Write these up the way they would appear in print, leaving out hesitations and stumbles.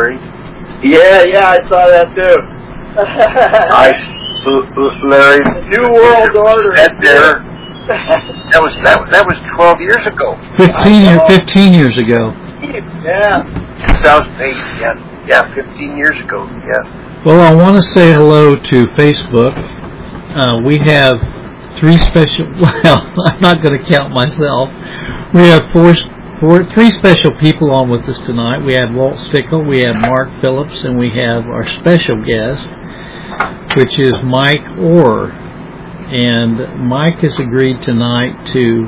Larry? Yeah, I saw that too. Larry. New World Order. That was 12 years ago. 15 years ago. Yeah. 2008. Yeah, 15 years ago. Yeah. Well, I want to say hello to Facebook. We have three special. Well, I'm not going to count myself. We have three special people on with us tonight. We have Walt Stickle, we have Mark Phillips, and we have our special guest, which is Mike Orr. And Mike has agreed tonight to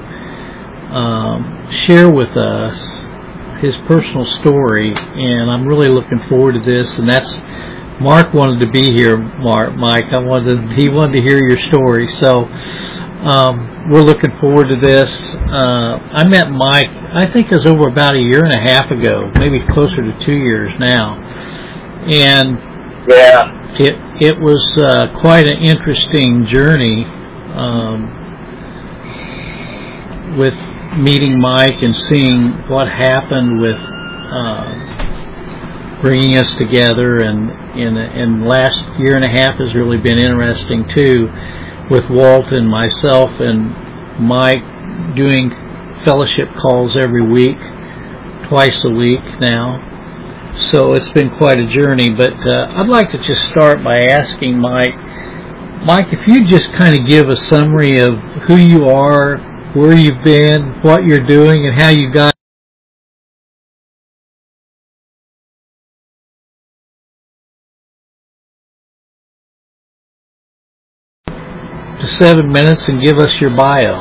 share with us his personal story, and I'm really looking forward to this. And that's Mark wanted to be here. Mike, he wanted to hear your story, so we're looking forward to this. I met Mike, I think it was over about a year and a half ago, maybe closer to 2 years now, and it was quite an interesting journey with meeting Mike and seeing what happened with bringing us together, and last year and a half has really been interesting too, with Walt and myself and Mike doing fellowship calls every week, twice a week now. So it's been quite a journey, but I'd like to just start by asking Mike, if you just kind of give a summary of who you are, where you've been, what you're doing, and how you got to 7 minutes and give us your bio.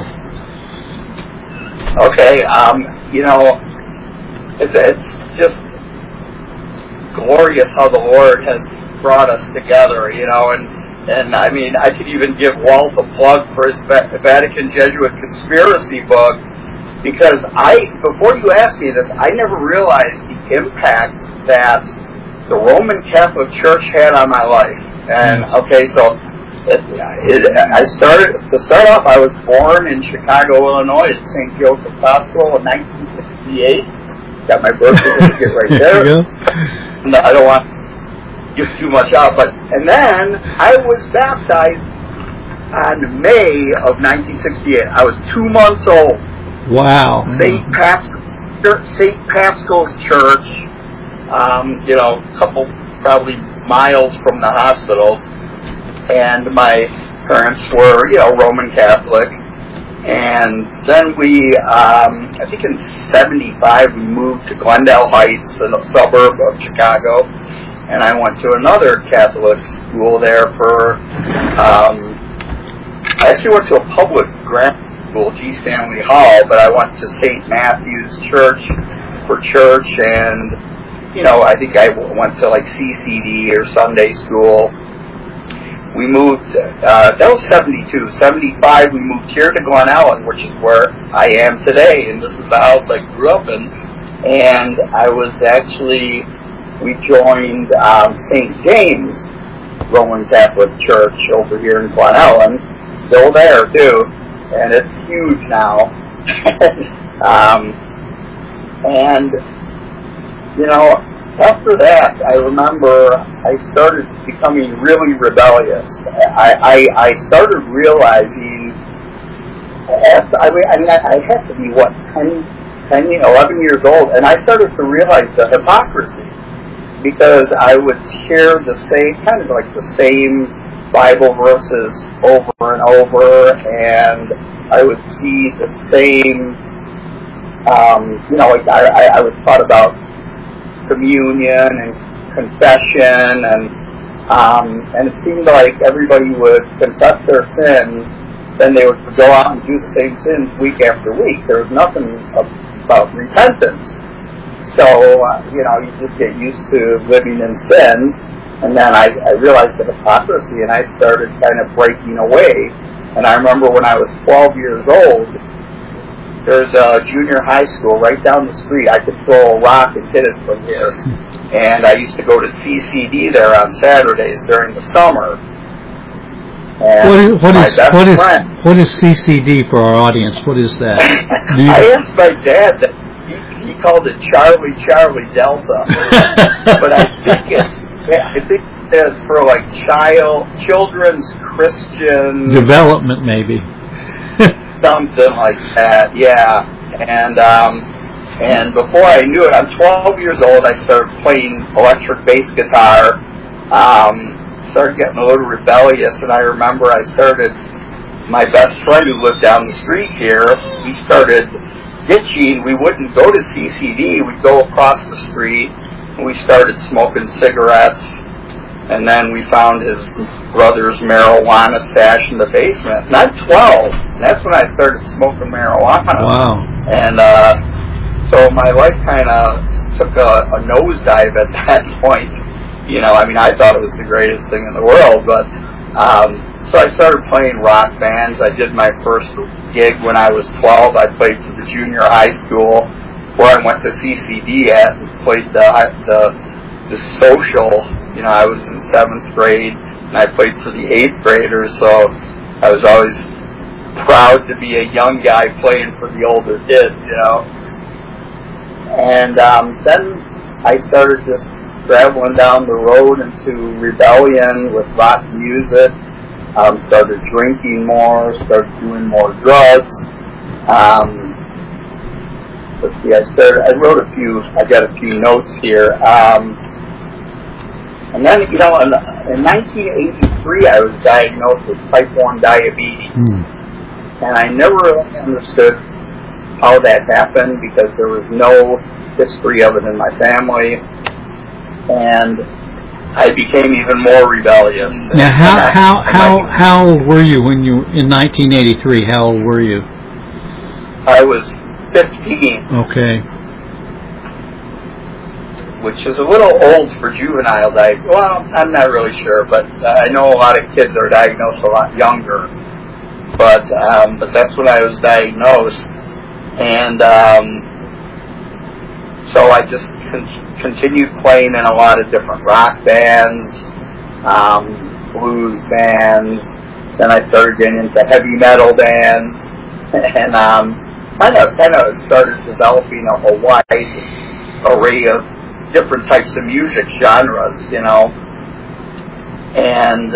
Okay, it's just glorious how the Lord has brought us together, and I mean, I could even give Walt a plug for his Vatican Jesuit conspiracy book, because before you asked me this, I never realized the impact that the Roman Catholic Church had on my life. And okay, so to start off, I was born in Chicago, Illinois, at St. Joseph's Hospital in 1968. Got my birth certificate right there. No, I don't want to give too much out, and then I was baptized on May of 1968. I was 2 months old. Wow. St. Paschal's Church, a couple probably miles from the hospital. And my parents were, Roman Catholic. And then we, I think in 75, we moved to Glendale Heights, a suburb of Chicago. And I went to another Catholic school there for, I actually went to a public grammar school, G. Stanley Hall, but I went to St. Matthew's Church for church. And, I think I went to like CCD or Sunday school. We moved, that was 72. 75, we moved here to Glen Ellen, which is where I am today, and this is the house I grew up in. And we joined St. James Roman Catholic Church over here in Glen Ellen, still there too, and it's huge now. After that, I remember I started becoming really rebellious. I started realizing, I had to be, 11 years old, and I started to realize the hypocrisy, because I would hear the same Bible verses over and over, and I would see the same, I was taught about communion and confession, and it seemed like everybody would confess their sins, then they would go out and do the same sins week after week. There was nothing about repentance. So, you just get used to living in sin, and then I realized the hypocrisy, and I started kind of breaking away. And I remember when I was 12 years old, there's a junior high school right down the street. I could throw a rock and hit it from here. And I used to go to CCD there on Saturdays during the summer. And what is CCD for our audience? What is that? I asked my dad that he called it Charlie Delta, but I think it's for like children's Christian development, maybe. Something like that, yeah. And before I knew it, I'm 12 years old. I started playing electric bass guitar. Started getting a little rebellious, and I remember my best friend who lived down the street here, we started ditching. We wouldn't go to CCD. We'd go across the street, and we started smoking cigarettes. And then we found his brother's marijuana stash in the basement. And I'm 12. And that's when I started smoking marijuana. Wow. And so my life kind of took a nosedive at that point. You know, I mean, I thought it was the greatest thing in the world. But so I started playing rock bands. I did my first gig when I was 12. I played for the junior high school where I went to CCD at and played the social. You know, I was in 7th grade, and I played for the 8th graders, so I was always proud to be a young guy playing for the older kids, you know. And then I started just traveling down the road into rebellion with rock music, started drinking more, started doing more drugs. Let's see, I got a few notes here. And then, you know, in 1983, I was diagnosed with type 1 diabetes. And I never really understood how that happened because there was no history of it in my family. And I became even more rebellious. Now, how old were you in 1983? How old were you? I was 15. Okay. Which is a little old for juvenile diagnosis. Well, I'm not really sure, but I know a lot of kids are diagnosed a lot younger. But that's when I was diagnosed, and so I just continued playing in a lot of different rock bands, blues bands. Then I started getting into heavy metal bands, and kind of started developing a wide array of different types of music genres, you know. And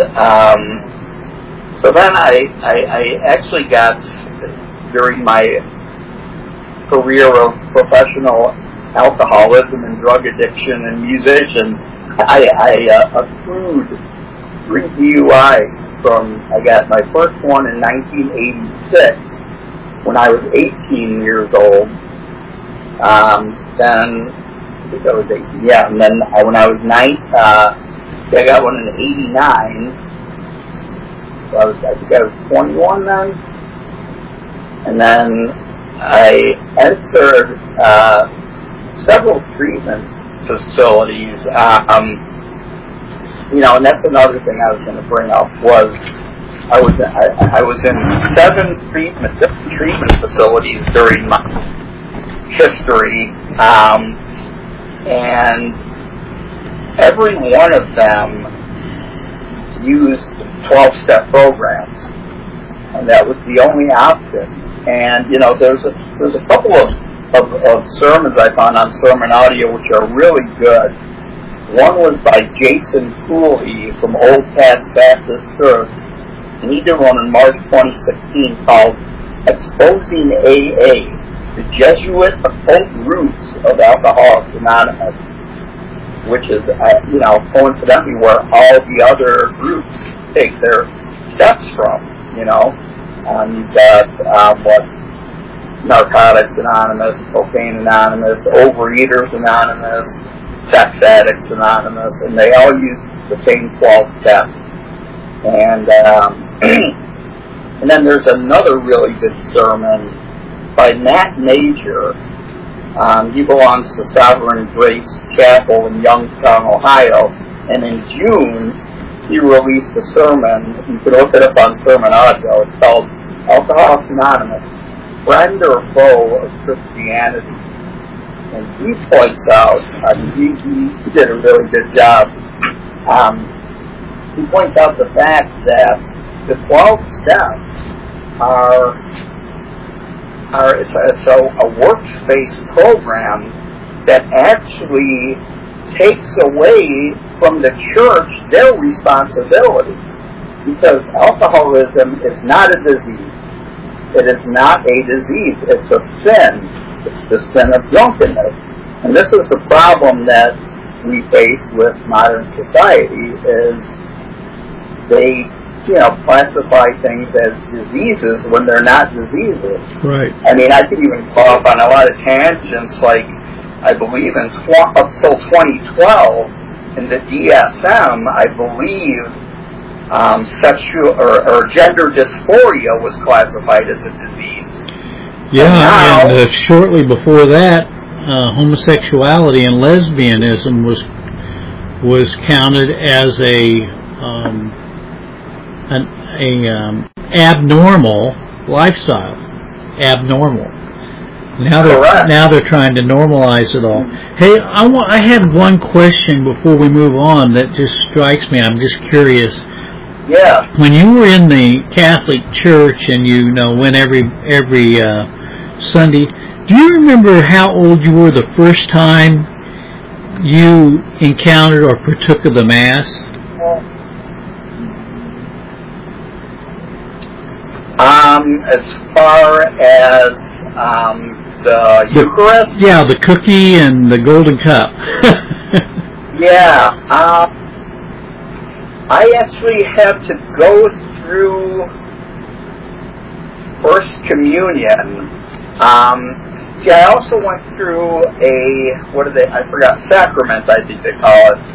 so then I actually got, during my career of professional alcoholism and drug addiction and musician, I accrued 3 DUIs I got my first one in 1986 when I was 18 years old. Then I think I was 18. Yeah, and then when I was 9, I got one in 89. So I think I was 21 then. And then I entered several treatment facilities. You know, and that's another thing I was going to bring up was I was in 7 different treatment facilities during my history. And every one of them used 12-step programs, and that was the only option. And you know, there's a couple of sermons I found on Sermon Audio which are really good. One was by Jason Cooley from Old Paths Baptist Church, and he did one in March 2016 called "Exposing AA." The Jesuit occult roots of Alcoholics Anonymous, which is, you know, coincidentally where all the other groups take their steps from, you know. You've got, Narcotics Anonymous, Cocaine Anonymous, Overeaters Anonymous, Sex Addicts Anonymous, and they all use the same 12 steps. And, and then there's another really good sermon by Matt Major. He belongs to Sovereign Grace Chapel in Youngstown, Ohio, and in June he released a sermon. You can look it up on Sermon Audio. It's called Alcoholics Anonymous, Friend or Foe of Christianity. And he points out, he did a really good job. He points out the fact that the 12 steps are it's a workspace program that actually takes away from the church their responsibility. Because alcoholism is not a disease. It is not a disease. It's a sin. It's the sin of drunkenness. And this is the problem that we face with modern society, is they, classify things as diseases when they're not diseases. Right. I mean, I could even go off on a lot of tangents, like, I believe up till 2012, in the DSM, I believe sexual or gender dysphoria was classified as a disease. Yeah, and shortly before that, homosexuality and lesbianism was counted as an abnormal lifestyle. Abnormal. Now they're trying to normalize it all. Hey, I had one question before we move on that just strikes me. I'm just curious. Yeah. When you were in the Catholic Church and went every Sunday, do you remember how old you were the first time you encountered or partook of the Mass? As far as the Eucharist? Yeah, the cookie and the golden cup. Yeah. I actually had to go through First Communion. See, I also went through sacrament, I think they call it,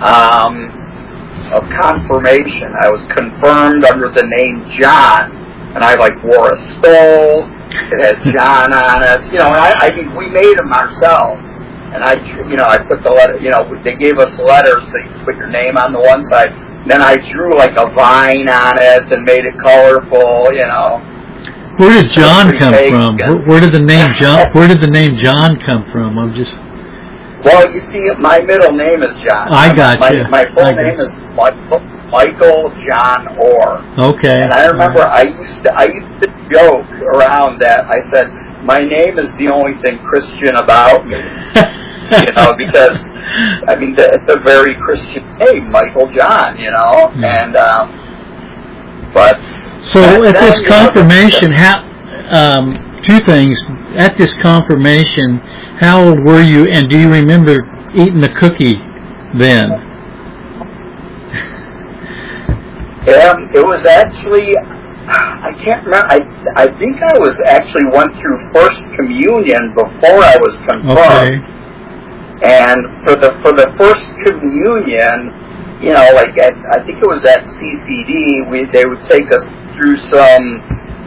of confirmation. I was confirmed under the name John, and I wore a stole. It had John on it, and we made them ourselves. And I put the letter, they gave us letters, so you put your name on the one side. Then I drew a vine on it and made it colorful, Where did John come from? Where did the name John come from? Well, you see, my middle name is John. I got you. My full name is Michael John Orr. Okay. And I remember I used to joke around that. I said, my name is the only thing Christian about me. Because it's a very Christian name, Michael John. And but. So at this confirmation, two things. At this confirmation, how old were you, and do you remember eating the cookie then? It was actually, I can't remember. I think I was actually went through First Communion before I was confirmed. Okay. And for the First Communion, I think it was at CCD, they would take us through some,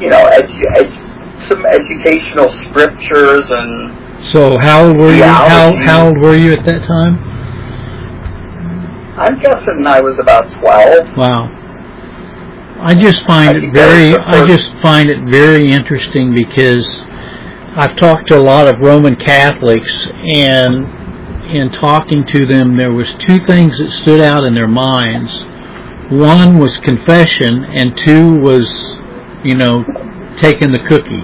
some educational scriptures and. So how old were you? How old were you at that time? I'm guessing I was about 12. Wow. I just find it very interesting because I've talked to a lot of Roman Catholics, and in talking to them, there was two things that stood out in their minds. One was confession, and two was, taking the cookie.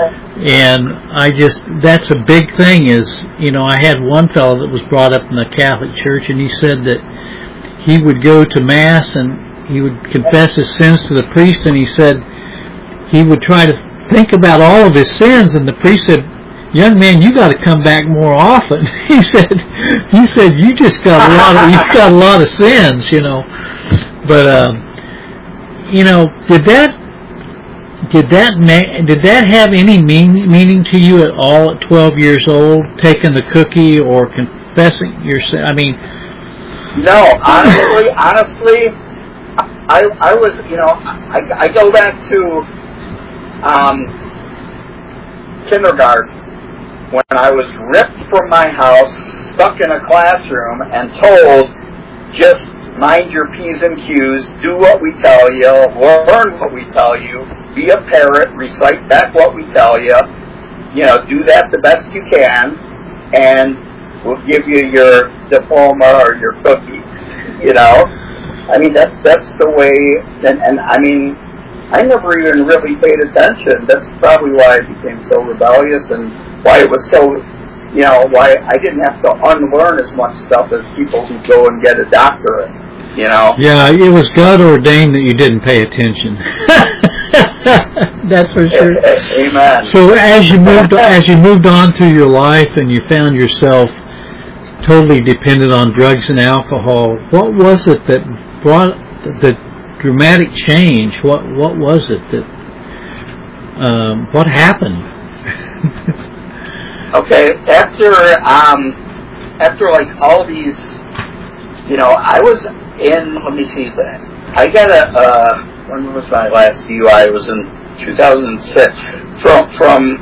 And that's a big thing is, I had one fellow that was brought up in the Catholic Church, and he said that he would go to Mass and he would confess his sins to the priest, and he said he would try to think about all of his sins, and the priest said, young man, you got to come back more often. He said you just got a lot of sins, But did that have any meaning to you at all at 12 years old, taking the cookie or confessing your sin? I mean, no, honestly, I was, I go back to kindergarten when I was ripped from my house, stuck in a classroom, and told, just mind your P's and Q's, do what we tell you, learn what we tell you, be a parrot, recite back what we tell you, do that the best you can, and we'll give you your diploma or your cookie, I mean, that's the way, and I mean, I never even really paid attention. That's probably why I became so rebellious and why it was so why I didn't have to unlearn as much stuff as people who go and get a doctorate. Yeah, it was God ordained that you didn't pay attention. That's for sure. Amen. So as you moved on through your life and you found yourself totally dependent on drugs and alcohol, what was it that brought the dramatic change? What was it that what happened? Okay, after like all these, I was in. Let me see. I got when was my last DUI? It was in 2006. From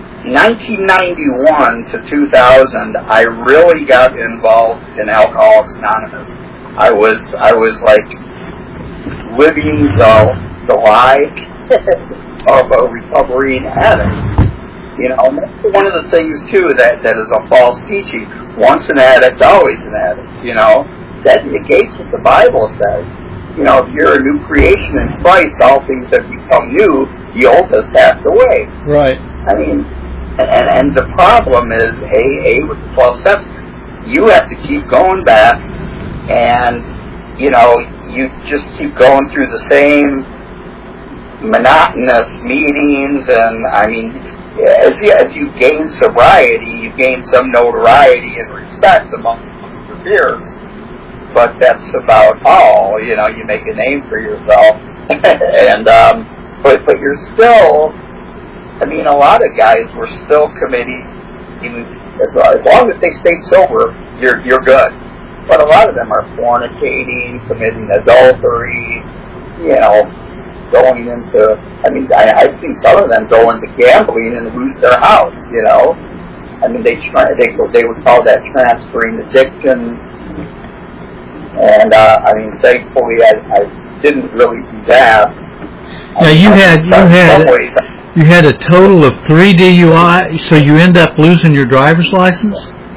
1991 to 2000, I really got involved in Alcoholics Anonymous. I was like living the lie of a recovering addict. One of the things too that is a false teaching. Once an addict, always an addict. That negates what the Bible says. If you're a new creation in Christ, all things have become new. The old has passed away. Right. I mean, and the problem is AA with the 12 steps. You have to keep going back, and you just keep going through the same monotonous meetings, and I mean, as you gain sobriety, you gain some notoriety and respect amongst your peers. But that's about all. You make a name for yourself, and but you're still. I mean, a lot of guys were still committing. As long as they stayed sober, you're good. But a lot of them are fornicating, committing adultery. Going into. I mean, I've seen some of them go into gambling and lose their house. I mean, they would call that transferring addictions. And I mean, thankfully, I didn't really do that. Now you had a total of 3 DUI, so you end up losing your driver's license.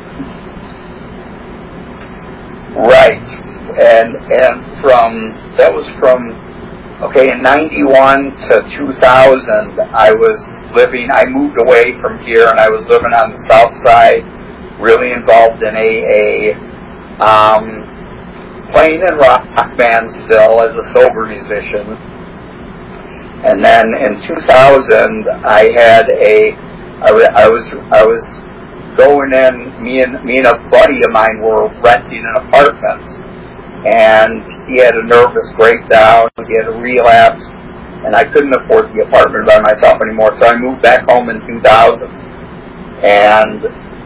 Right, and in 91 to 2000, I moved away from here, and I was living on the south side, really involved in AA. Playing in rock bands still as a sober musician, and then in 2000 I was going in. Me and a buddy of mine were renting an apartment, and he had a nervous breakdown. He had a relapse, and I couldn't afford the apartment by myself anymore. So I moved back home in 2000, and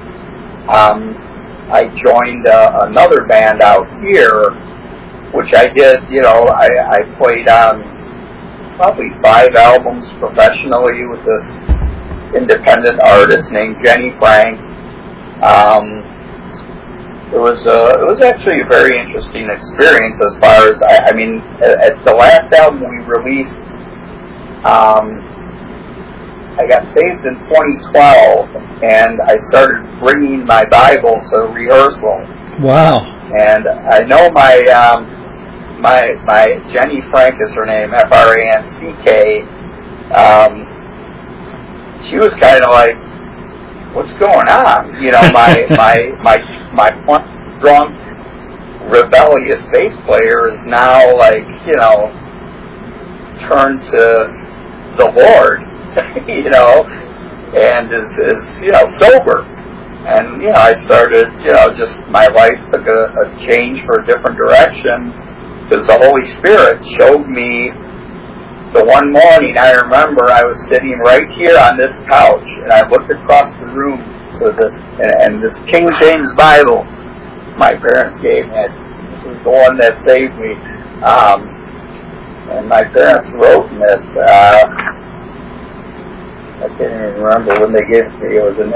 I joined another band out here, which I did. I played on probably 5 albums professionally with this independent artist named Jenny Frank. It was actually a very interesting experience as far as I mean, at the last album we released. I got saved in 2012, and I started bringing my Bible to rehearsal. Wow! And I know my Jenny Frank is her name, Franck. She was kind of like, "What's going on?" My drunk, rebellious bass player is now like, turned to the Lord. And is sober. And, I started, just my life took a change for a different direction, because the Holy Spirit showed me the one morning. I remember I was sitting right here on this couch, and I looked across the room to and this King James Bible my parents gave me. This is the one that saved me. And my parents wrote in it, I can't even remember when they gave it to me. It was in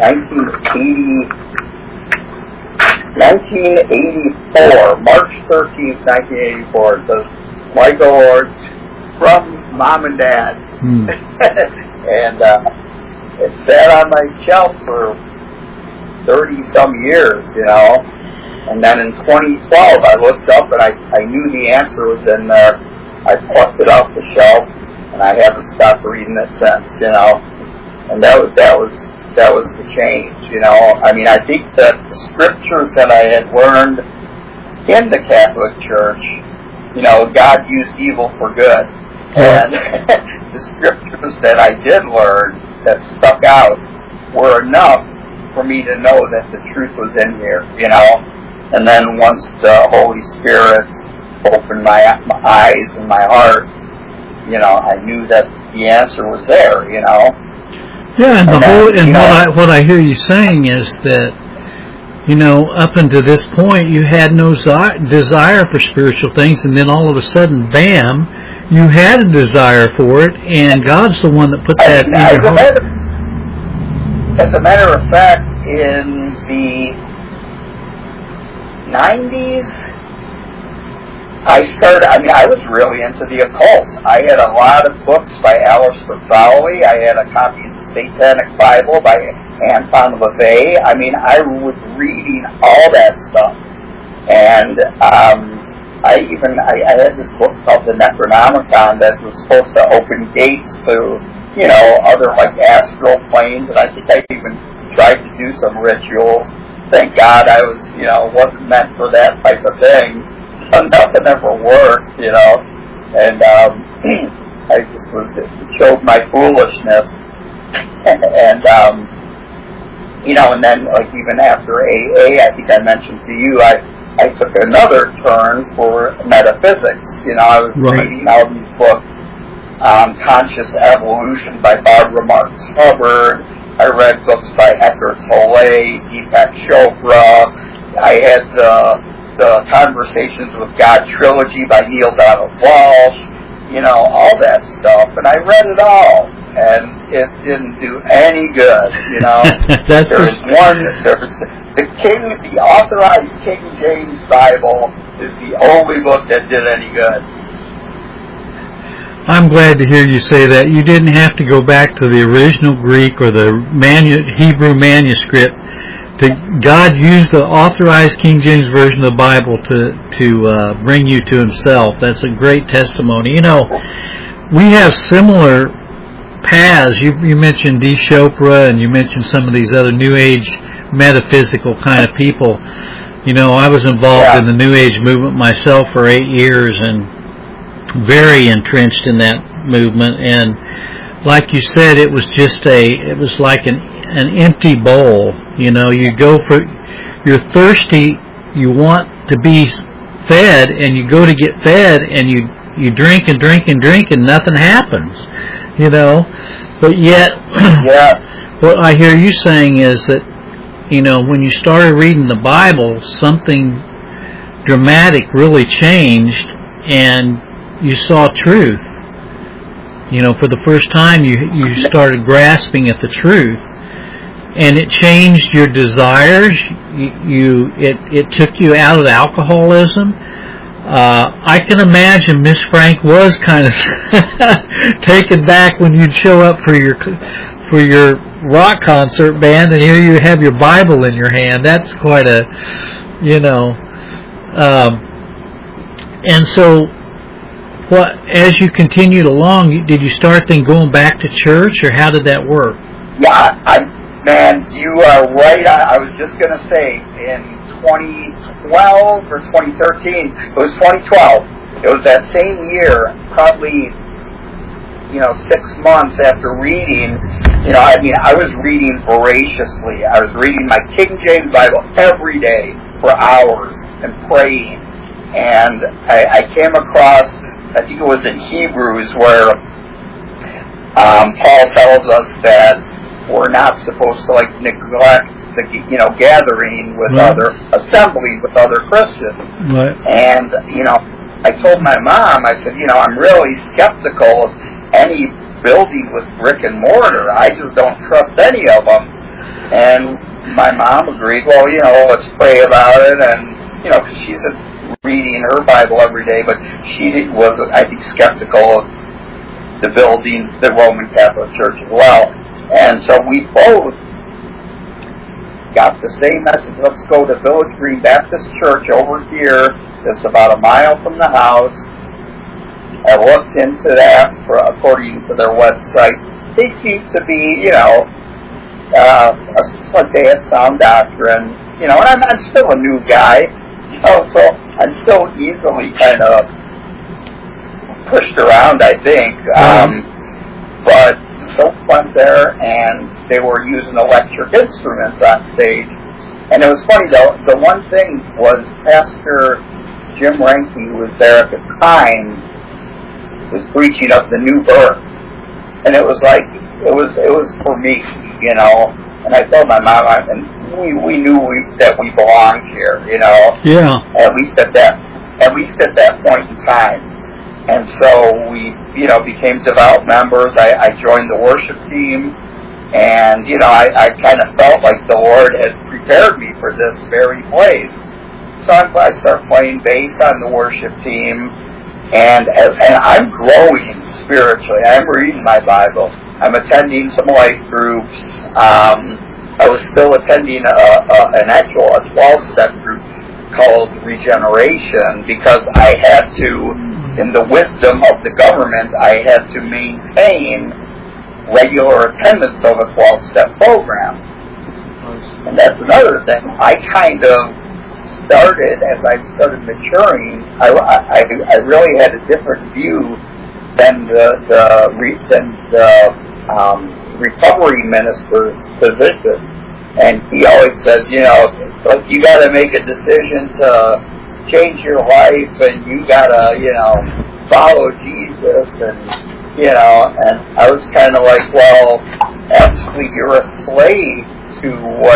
1984, March 13th, 1984. It says, Michael Lord, from Mom and Dad. And it sat on my shelf for 30-some years, And then in 2012, I looked up and I knew the answer was in there. I plucked it off the shelf, and I haven't stopped reading it since, And that was that was the change, you know. I mean, I think that the scriptures that I had learned in the Catholic Church, you know, God used evil for good. And the scriptures that I did learn that stuck out were enough for me to know that the truth was in here, you know. And then once the Holy Spirit opened my eyes and my heart, you know, I knew that the answer was there, you know. Yeah, and what I hear you saying is that, you know, up until this point you had no desire for spiritual things, and then all of a sudden, bam, you had a desire for it, and God's the one that put that in your heart. As a matter of fact, in the 90s, I was really into the occult. I had a lot of books by Aleister Crowley. I had a copy of the Satanic Bible by Anton LaVey. I mean, I was reading all that stuff. And I had this book called the Necronomicon that was supposed to open gates to, you know, other like astral planes, and I think I even tried to do some rituals. Thank God I wasn't meant for that type of thing, so nothing ever worked, you know. And I just showed my foolishness, and you know, and then like even after AA, I think I mentioned to you, I took another turn for metaphysics. You know, I was reading all these books. Conscious Evolution by Barbara Marx Hubbard. I read books by Eckhart Tolle, Deepak Chopra. I had the Conversations with God trilogy by Neil Donald Walsh. You know, all that stuff. And I read it all. And it didn't do any good, you know. The authorized King James Bible is the only book that did any good. I'm glad to hear you say that. You didn't have to go back to the original Greek or the Hebrew manuscript. God used the authorized King James Version of the Bible to bring you to Himself. That's a great testimony. You know, we have similar paths. You mentioned D. Chopra, and you mentioned some of these other New Age metaphysical kind of people. You know, I was involved in the New Age movement myself for 8 years, and very entrenched in that movement. And like you said, it was like an empty bowl. You know, you're thirsty, you want to be fed, and you go to get fed, and you drink and drink and drink, and nothing happens. You know, but yet, what I hear you saying is that, you know, when you started reading the Bible, something dramatic really changed, and you saw truth. You know, for the first time, you started grasping at the truth, and it changed your desires. It took you out of alcoholism. I can imagine Miss Frank was kind of taken back when you'd show up for your rock concert band, and here you have your Bible in your hand. That's quite a, you know. And so, as you continued along, did you start then going back to church, or how did that work? Yeah, man, you are right. I was just going to say, in 2012 or 2013, it was 2012. It was that same year, probably, 6 months after reading. I was reading voraciously. I was reading my King James Bible every day for hours and praying. And I came across, I think it was in Hebrews, where Paul tells us that we're not supposed to neglect the gathering with other assembly with other Christians. Right. And I told my mom, I said, I'm really skeptical of any building with brick and mortar. I just don't trust any of them. And my mom agreed. Well, let's pray about it. And because she's reading her Bible every day, but she was, I think, skeptical of the buildings, the Roman Catholic Church as well. And so we both got the same message. Let's go to Village Green Baptist Church over here. That's about a mile from the house. I looked into that according to their website. They seem to be, like they had sound doctrine, you know, and I'm still a new guy, so I'm still easily kind of pushed around, I think. But so went there, and they were using electric instruments on stage. And it was funny, though, the one thing was Pastor Jim Reinke, who was there at the time, was preaching of the new birth. And it was like, it was for me, you know. And I told my mom, and we knew that we belonged here, you know. Yeah. At least at that point in time. And so we, you know, became devout members. I joined the worship team. And, you know, I kind of felt like the Lord had prepared me for this very place. So I started playing bass on the worship team, and I'm growing spiritually. I'm reading my Bible. I'm attending some life groups. I was still attending a 12-step group called Regeneration, because I had to, in the wisdom of the government, I had to maintain regular attendance of a 12-step program. And that's another thing. I kind of started, as I started maturing, I really had a different view than the recovery minister's position. And he always says, you know, like, you got to make a decision to change your life, and you got to, you know, follow Jesus, and you know, and I was kind of like, well, actually, you're a slave to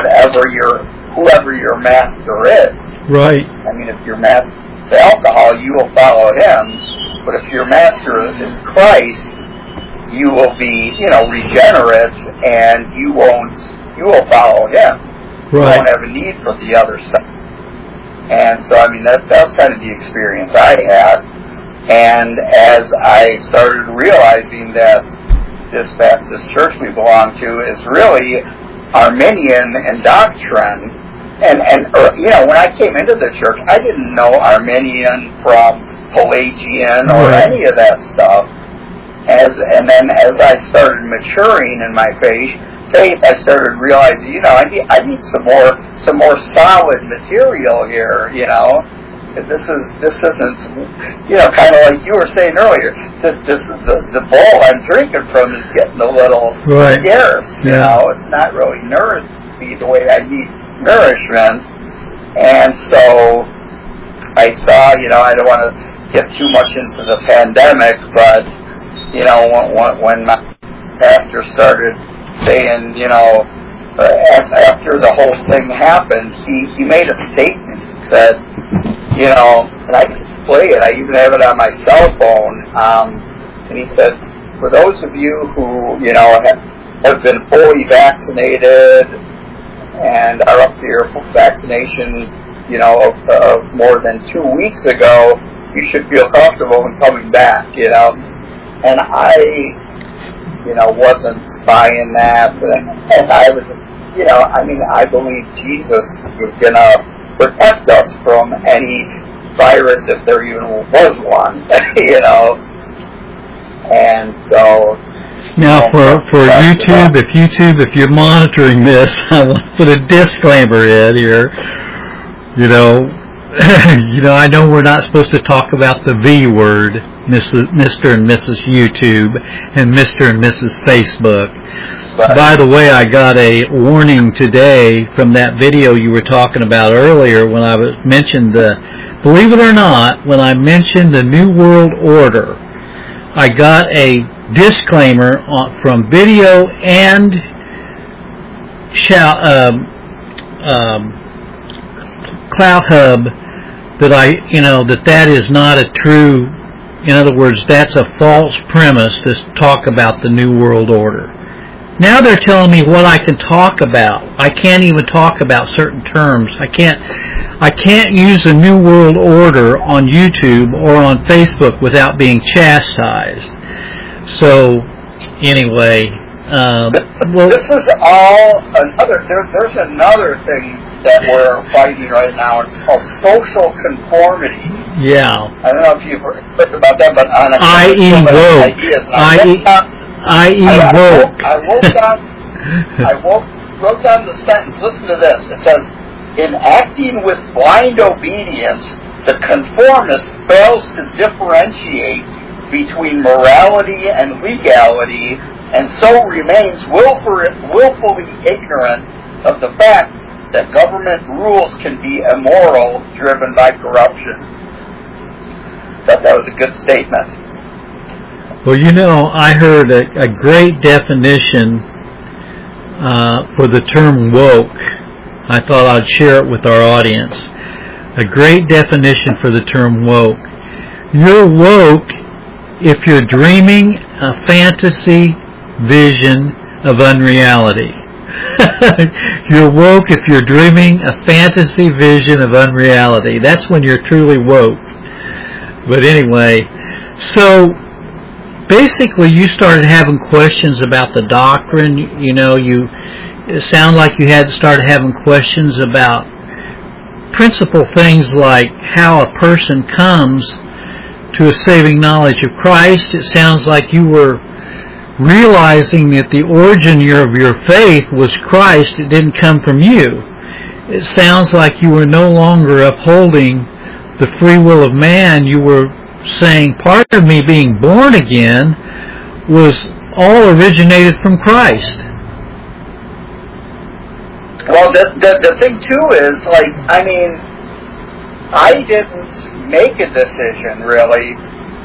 whoever your master is. Right. I mean, if your master is alcohol, you will follow him. But if your master is Christ, you will be, you know, regenerate, and you will follow him. Right. You won't have a need for the other stuff. And so, I mean, that was kind of the experience I had. And as I started realizing that this Baptist church we belong to is really Arminian in doctrine, and you know, when I came into the church, I didn't know Arminian from Pelagian or any of that stuff. And then as I started maturing in my faith, I started realizing, you know, I need some more solid material here, you know. This isn't, you know, kind of like you were saying earlier. The bowl I'm drinking from is getting a little scarce. You know, it's not really nourishing me the way I need nourishment. And so I saw, you know, I don't want to get too much into the pandemic, but you know, when my pastor started saying, you know, after the whole thing happened, he made a statement. He said, you know, and I can play it. I even have it on my cell phone. And he said, for those of you who, you know, have been fully vaccinated and are up to your vaccination, you know, of more than 2 weeks ago, you should feel comfortable in coming back, you know. And I, you know, wasn't buying that. And I was, you know, I mean, I believe Jesus was going to protect us from any virus if there even was one, you know. And so now for YouTube, if you're monitoring this, I want to put a disclaimer in here. You know, I know we're not supposed to talk about the V word, Mr. and Mrs. YouTube and Mr. and Mrs. Facebook. By the way, I got a warning today from that video you were talking about earlier when I mentioned believe it or not, when I mentioned the New World Order, I got a disclaimer from video and Cloud Hub that is not a true, in other words, that's a false premise to talk about the New World Order. Now they're telling me what I can talk about. I can't even talk about certain terms. I can't use the New World Order on YouTube or on Facebook without being chastised. So, anyway, this is all another. There's another thing that we're fighting right now. It's called social conformity. Yeah. I don't know if you've heard about that, but on I woke. I woke wrote down the sentence. Listen to this. It says, in acting with blind obedience, the conformist fails to differentiate between morality and legality, and so remains willfully ignorant of the fact that government rules can be immoral, driven by corruption. Thought that was a good statement. Well, you know, I heard a great definition for the term woke. I thought I'd share it with our audience. A great definition for the term woke. You're woke if you're dreaming a fantasy vision of unreality. You're woke if you're dreaming a fantasy vision of unreality. That's when you're truly woke. But anyway, so basically you started having questions about the doctrine. You know, it sounded like you had started having questions about principal things like how a person comes to a saving knowledge of Christ. It sounds like you were realizing that the origin of your faith was Christ. It didn't come from you. It sounds like you were no longer upholding the free will of man. You were saying part of me being born again was all originated from Christ. Well, the thing too is, like, I mean, I didn't make a decision really.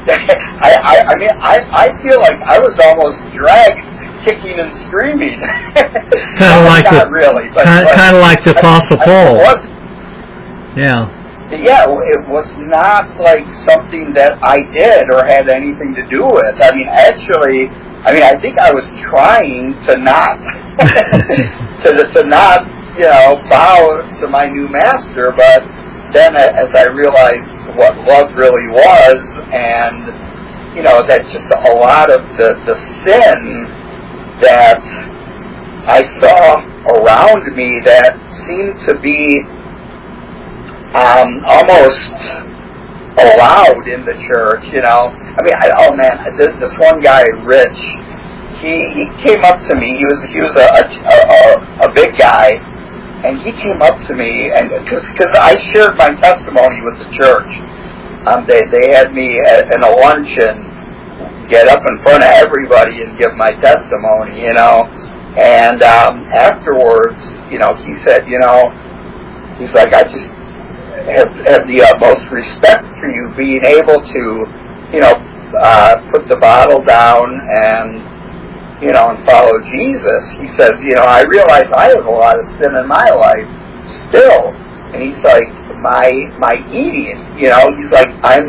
I feel like I was almost dragged, kicking and screaming. Kind of like not really, but kind of like the Apostle Paul. Yeah. Yeah, it was not like something that I did or had anything to do with. I mean, actually, I think I was trying to not, to not, you know, bow to my new master. But then, as I realized what love really was, and you know, that just a lot of the sin that I saw around me that seemed to be almost allowed in the church, you know. I mean, this one guy, Rich, he came up to me. He was a big guy, and he came up to me, and because I shared my testimony with the church. They had me in a luncheon get up in front of everybody and give my testimony, you know. And afterwards, you know, he said, you know, he's like, I just have the utmost respect for you being able to, you know, put the bottle down and, you know, and follow Jesus. He says, you know, I realize I have a lot of sin in my life still. And he's like, my eating, you know, he's like, I'm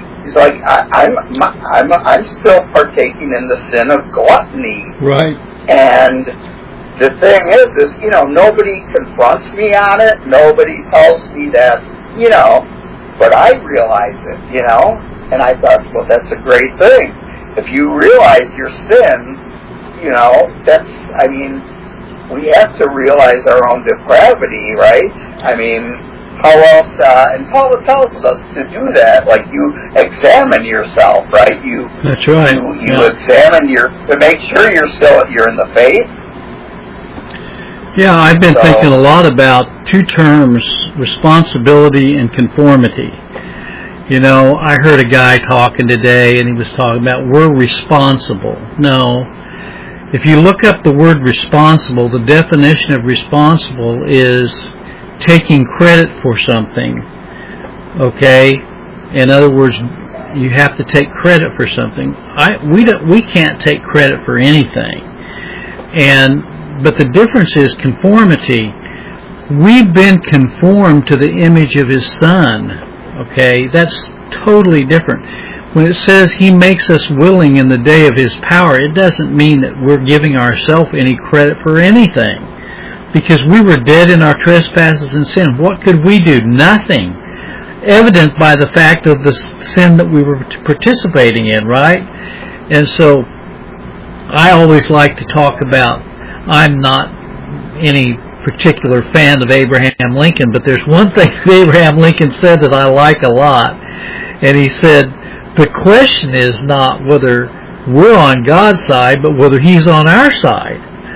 still partaking in the sin of gluttony. Right. And the thing is, you know, nobody confronts me on it. Nobody tells me that, you know, but I realize it, you know. And I thought, well, that's a great thing. If you realize your sin, you know, that's, I mean, we have to realize our own depravity, right? I mean, how else, and Paul tells us to do that, like you examine yourself, right? That's right. You examine to make sure you're in the faith. Yeah, I've been thinking a lot about two terms, responsibility and conformity. You know, I heard a guy talking today, and he was talking about we're responsible. No. If you look up the word responsible, the definition of responsible is taking credit for something. Okay? In other words, you have to take credit for something. We can't take credit for anything. But the difference is conformity. We've been conformed to the image of His Son. Okay? That's totally different. When it says He makes us willing in the day of His power, it doesn't mean that we're giving ourselves any credit for anything. Because we were dead in our trespasses and sin. What could we do? Nothing. Evident by the fact of the sin that we were participating in, right? And so, I always like to talk about, I'm not any particular fan of Abraham Lincoln, but there's one thing that Abraham Lincoln said that I like a lot. And he said, the question is not whether we're on God's side, but whether He's on our side.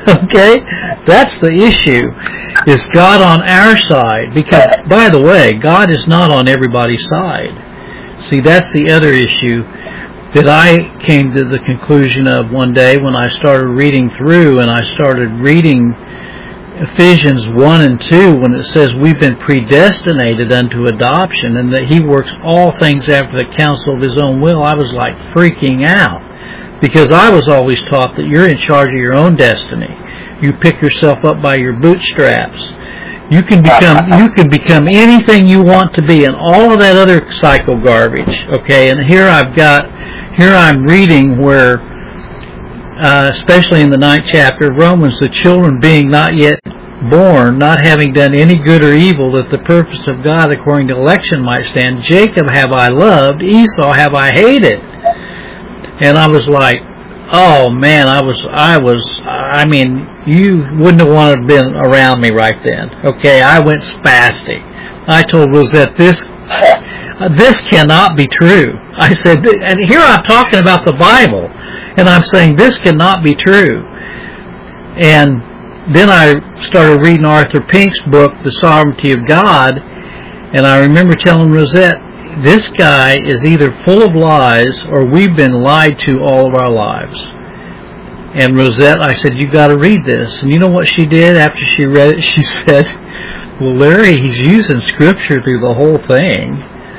Okay? That's the issue. Is God on our side? Because, by the way, God is not on everybody's side. See, that's the other issue that I came to the conclusion of one day when I started reading through, and I started reading Ephesians 1 and 2 when it says we've been predestinated unto adoption and that He works all things after the counsel of His own will. I was like freaking out because I was always taught that you're in charge of your own destiny. You pick yourself up by your bootstraps. You can become anything you want to be, and all of that other psycho garbage. Okay, and here I'm reading where, especially in the 9th chapter of Romans, the children being not yet born, not having done any good or evil, that the purpose of God according to election might stand. Jacob have I loved, Esau have I hated. And I was like, oh man, I mean, you wouldn't have wanted to have been around me right then. Okay, I went spastic. I told Rosette, this cannot be true. I said, and here I'm talking about the Bible, and I'm saying this cannot be true. And then I started reading Arthur Pink's book, The Sovereignty of God, and I remember telling Rosette, this guy is either full of lies or we've been lied to all of our lives. And Rosette, I said, you got to read this. And you know what she did after she read it? She said, well, Larry, he's using Scripture through the whole thing.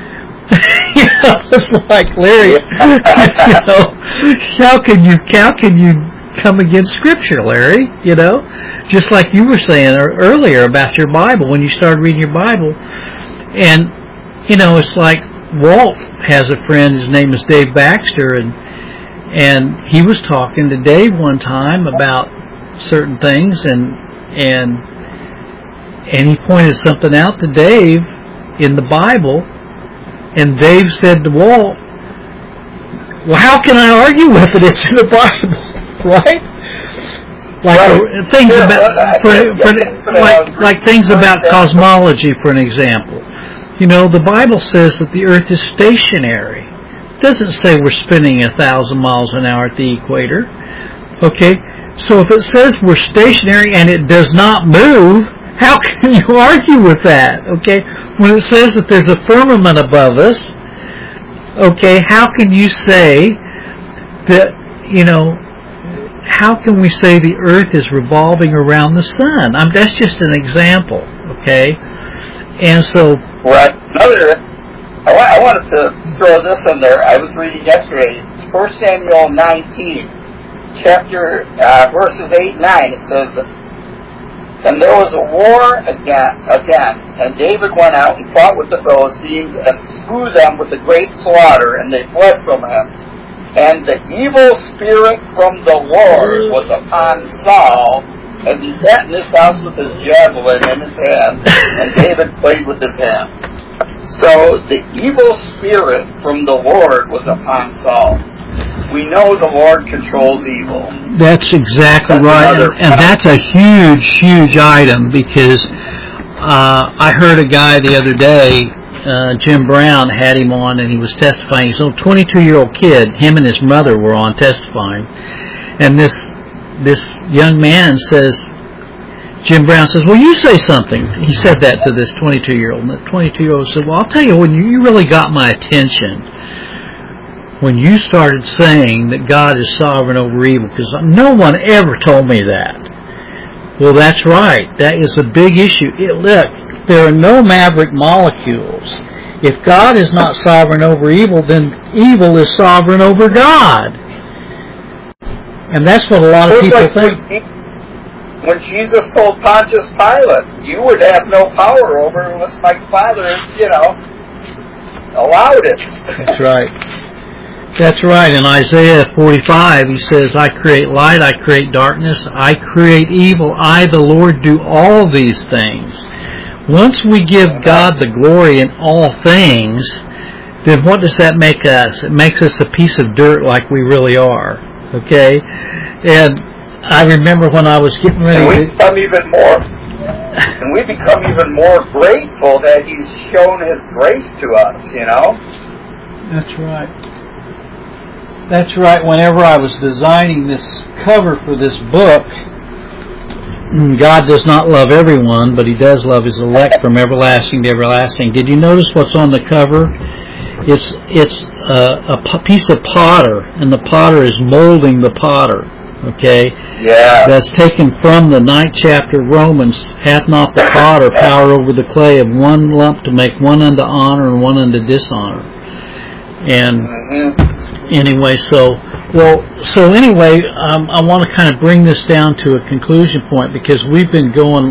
It's like, Larry, how can you come against Scripture, Larry? Just like you were saying earlier about your Bible, when you started reading your Bible. And, it's like Walt has a friend, his name is Dave Baxter, and he was talking to Dave one time about certain things, and he pointed something out to Dave in the Bible, and Dave said to Walt, well, how can I argue with it? It's in the Bible, right? Like things about like things about cosmology, for an example. The Bible says that the Earth is stationary. It doesn't say we're spinning 1,000 miles an hour at the equator. Okay, so if it says we're stationary and it does not move, how can you argue with that? Okay, when it says that there's a firmament above us, okay, how can you say that, how can we say the Earth is revolving around the sun? That's just an example, okay? And so... Right. I wanted to throw this in there. I was reading yesterday. It's 1 Samuel 19, verses 8 and 9. It says, and there was a war again, and David went out and fought with the Philistines and slew them with a great slaughter, and they fled from him. And the evil spirit from the Lord was upon Saul, and he sat in his house with his javelin in his hand, and David played with his hand. So the evil spirit from the Lord was upon Saul. We know the Lord controls evil. That's exactly right, and that's a huge, huge item, because I heard a guy the other day, Jim Brown had him on, and he was testifying. He's a 22-year-old kid. Him and his mother were on testifying, and this young man says, Jim Brown says, well, you say something. He said that to this 22-year-old. And the 22-year-old said, well, I'll tell you, when you really got my attention, when you started saying that God is sovereign over evil, because no one ever told me that. Well, that's right. That is a big issue. Look, there are no maverick molecules. If God is not sovereign over evil, then evil is sovereign over God. And that's what a lot of people think. When Jesus told Pontius Pilate, you would have no power over it unless my Father, allowed it. That's right. That's right. In Isaiah 45, he says, I create light, I create darkness, I create evil, I, the Lord, do all these things. Once we give God the glory in all things, then what does that make us? It makes us a piece of dirt like we really are. Okay? And I remember when I was getting ready we become even more grateful that He's shown His grace to us, That's right. That's right. Whenever I was designing this cover for this book, God does not love everyone, but He does love His elect from everlasting to everlasting. Did you notice what's on the cover? It's a piece of potter, and the potter is molding the potter. Okay? Yeah. That's taken from the 9th chapter of Romans. Hath not the potter power over the clay of one lump to make one unto honor and one unto dishonor? And anyway, I want to kind of bring this down to a conclusion point, because we've been going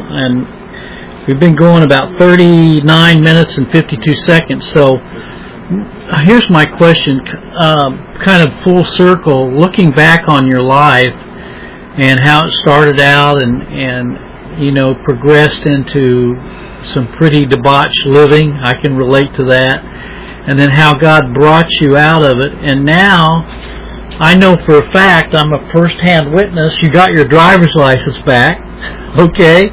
about 39 minutes and 52 seconds. So here's my question, kind of full circle, looking back on your life and how it started out and you know, progressed into some pretty debauched living. I can relate to that. And then how God brought you out of it. And now, I know for a fact, I'm a first-hand witness, you got your driver's license back, okay?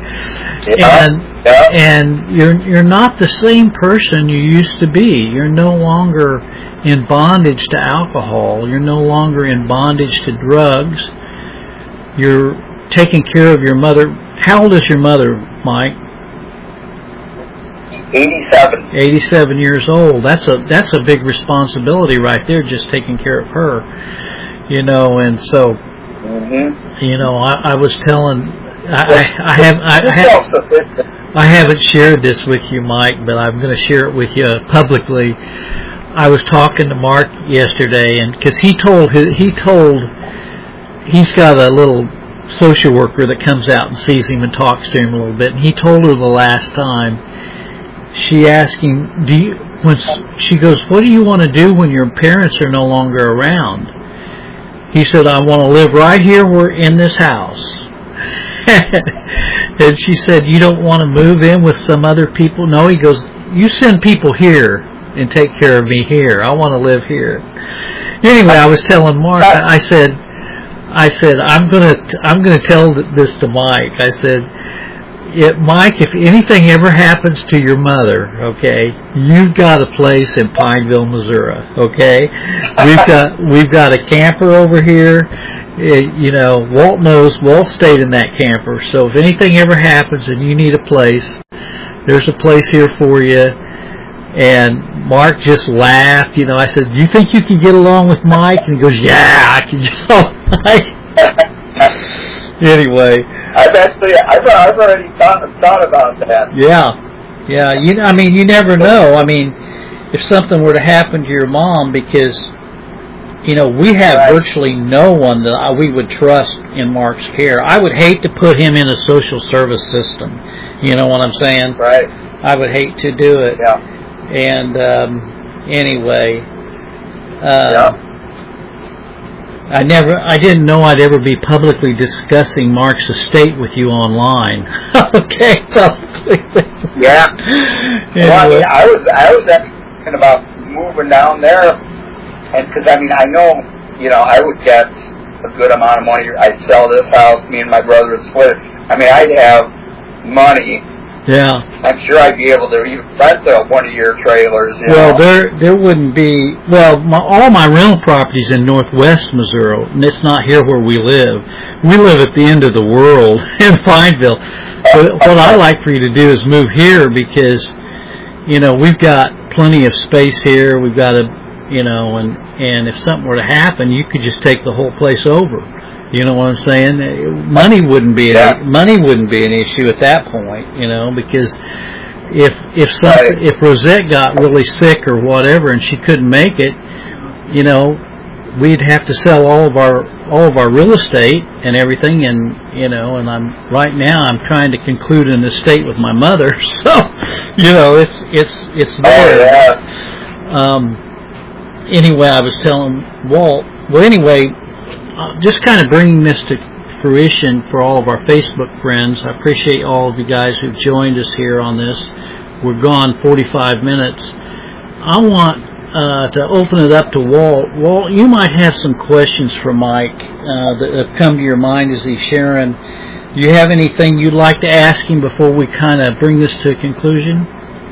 And you're not the same person you used to be. You're no longer in bondage to alcohol. You're no longer in bondage to drugs. You're taking care of your mother. How old is your mother, Mike? 87. 87 years old. That's a big responsibility right there, just taking care of her. You know, and so, you know, I was telling, I haven't shared this with you, Mike, but I'm going to share it with you publicly. I was talking to Mark yesterday, and because he's got a little social worker that comes out and sees him and talks to him a little bit, and he told her the last time. She asked him, she goes, what do you want to do when your parents are no longer around? He said, I want to live right here, we're in this house. And she said, you don't want to move in with some other people? No, he goes, you send people here and take care of me here. I want to live here. Anyway, I was telling Mark, I said, I'm gonna tell this to Mike. I said, Mike, if anything ever happens to your mother, okay, you've got a place in Pineville, Missouri, okay? We've got a camper over here. You know, Walt knows. Walt stayed in that camper. So if anything ever happens and you need a place, there's a place here for you. And Mark just laughed. You know, I said, "You think you can get along with Mike?" And he goes, "Yeah, I can get along with Mike." Anyway, I've already thought about that. Yeah. You know, I mean, you never know. I mean, if something were to happen to your mom, because you know, we have virtually no one that we would trust in Mark's care. I would hate to put him in a social service system. You know what I'm saying? Right. I would hate to do it. Yeah. And anyway, I didn't know I'd ever be publicly discussing Mark's estate with you online. Okay, publicly. Yeah. Anyway. Well, I was actually thinking about moving down there, and because I mean I know, you know, I would get a good amount of money. I'd sell this house, me and my brother would split it. I mean, I'd have money. Yeah. I'm sure I'd be able to even rent one of your trailers. Well, there wouldn't be. Well, all my rental properties in Northwest Missouri, and it's not here where we live. We live at the end of the world in Pineville. But what I like for you to do is move here because, you know, we've got plenty of space here. We've got and if something were to happen, you could just take the whole place over. You know what I'm saying? Money wouldn't be an issue at that point, you know, because if Rosette got really sick or whatever and she couldn't make it, you know, we'd have to sell all of our real estate and everything, and you know, and I'm trying to conclude an estate with my mother, so you know, it's there. Anyway, I was telling Walt. Well, anyway. Just kind of bringing this to fruition for all of our Facebook friends. I appreciate all of you guys who've joined us here on this. We're gone 45 minutes. I want to open it up to Walt. Walt, you might have some questions for Mike that have come to your mind as he's sharing. Do you have anything you'd like to ask him before we kind of bring this to a conclusion?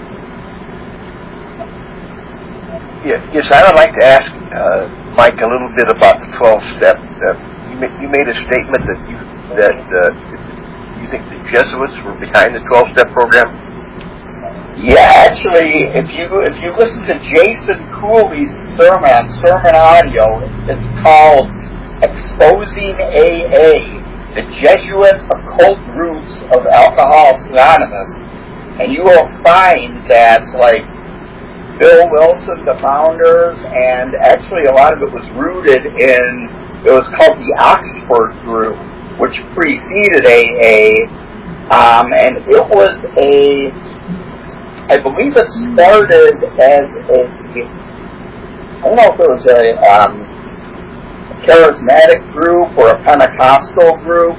Yes, I would like to ask Mike a little bit about the 12-step. You made a statement that you think the Jesuits were behind the 12-step program? Yeah, actually, if you listen to Jason Cooley's sermon audio, it's called Exposing AA, the Jesuit Occult Roots of Alcoholics Anonymous, and you will find that, like, Bill Wilson, the founders, and actually a lot of it was rooted in, it was called the Oxford Group, which preceded AA, and it was I believe it started as I don't know if it was a charismatic group or a Pentecostal group,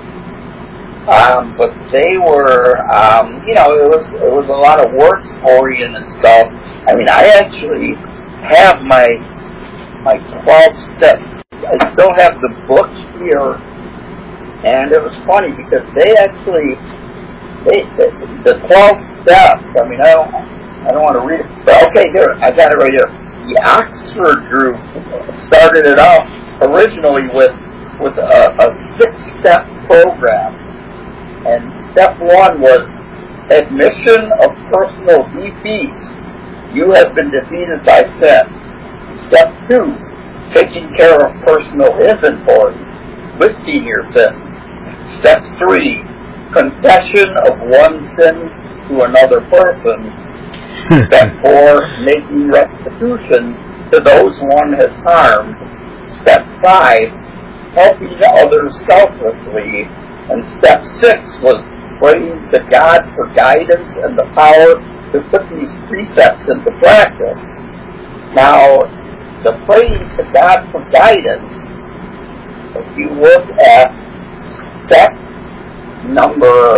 but they were, it was a lot of works-oriented stuff. I mean, I actually have my 12-step, I still have the book here, and it was funny because they actually, the 12 steps, I mean, I don't want to read it, but okay, here, I got it right here. The Oxford Group started it off originally with a 6-step program, and step 1 was admission of personal defeat. You have been defeated by sin. Step 2, taking care of personal inventory, listing your sin. Step 3, confession of one sin to another person. Step 4, making restitution to those one has harmed. Step 5, helping others selflessly. And step 6 was praying to God for guidance and the power to put these precepts into practice. Now, the praying to God for guidance, if you look at step number,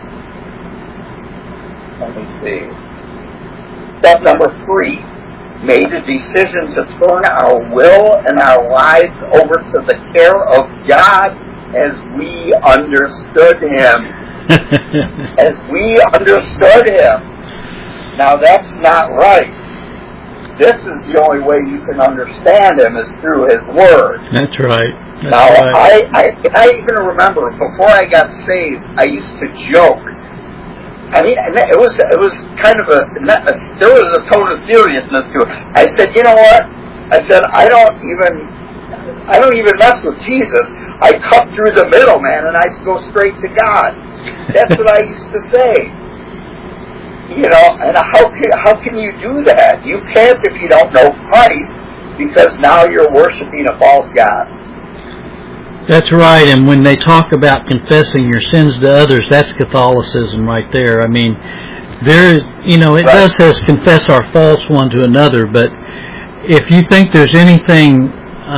step number 3, made a decision to turn our will and our lives over to the care of God as we understood Him. As we understood Him. Now that's not right. This is the only way you can understand Him is through His Word. That's right. Now, I even remember before I got saved, I used to joke. I mean, it was kind of there was a tone of seriousness to it. I said, you know what? I said, I don't even mess with Jesus. I cut through the middle, man, and I go straight to God. That's what I used to say. You know, and how can you do that? You can't if you don't know Christ, because now you're worshiping a false god. That's right, and when they talk about confessing your sins to others, that's Catholicism right there. I mean, there is, it does says confess our faults one to another, but if you think there's anything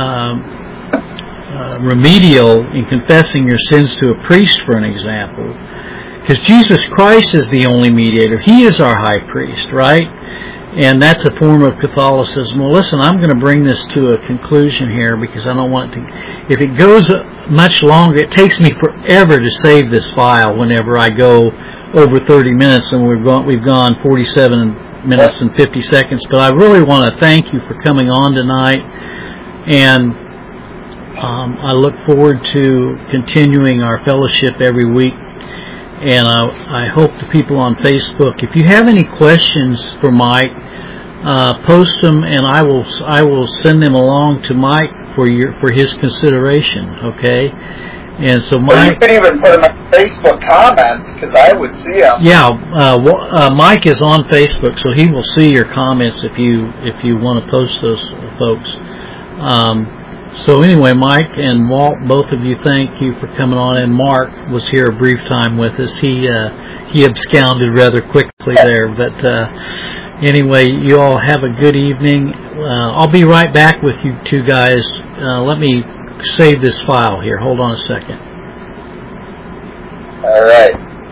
remedial in confessing your sins to a priest, for an example, because Jesus Christ is the only mediator. He is our high priest, right? And that's a form of Catholicism. Well, listen, I'm going to bring this to a conclusion here because I don't want it to... If it goes much longer, it takes me forever to save this file whenever I go over 30 minutes, and we've gone 47 minutes and 50 seconds. But I really want to thank you for coming on tonight, and I look forward to continuing our fellowship every week. And I hope the people on Facebook, if you have any questions for Mike, post them, and I will send them along to Mike for his consideration. Okay, and so Mike, well, you can even put them in Facebook comments because I would see them. Yeah, Mike is on Facebook, so he will see your comments if you want to post those, folks. So anyway, Mike and Walt, both of you, thank you for coming on. And Mark was here a brief time with us. He absconded rather quickly there. But anyway, you all have a good evening. I'll be right back with you two guys. Let me save this file here. Hold on a second. All right.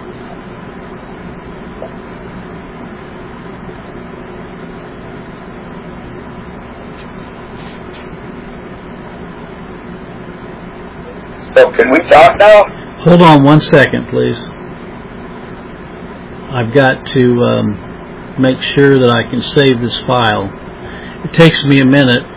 So can we talk now? Hold on 1 second, please. I've got to make sure that I can save this file. It takes me a minute